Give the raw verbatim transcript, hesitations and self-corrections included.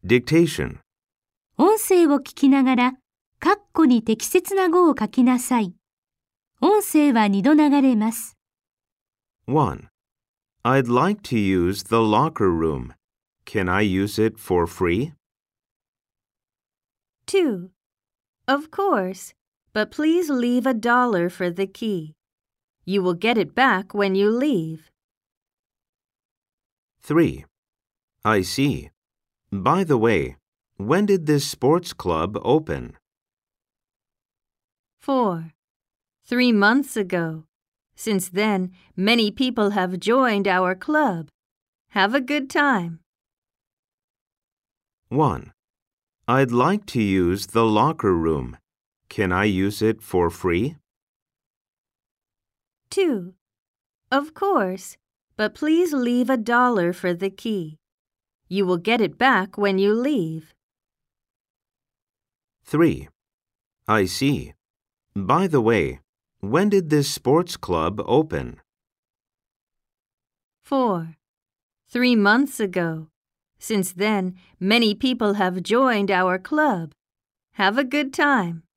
Dictation. 音声を聞きながら、カッコに適切な語を書きなさい。音声は二度流れます。 one. I'd like to use the locker room. Can I use it for free? two. Of course, but please leave a dollar for the key. You will get it back when you leave. three. I see. By the way, when did this sports club open? four. Three months ago. Since then, many people have joined our club. Have a good time. one. I'd like to use the locker room. Can I use it for free? two. Of course, but please leave a dollar for the key. You will get it back when you leave. three. I see. By the way, when did this sports club open? four. Three months ago. Since then, many people have joined our club. Have a good time.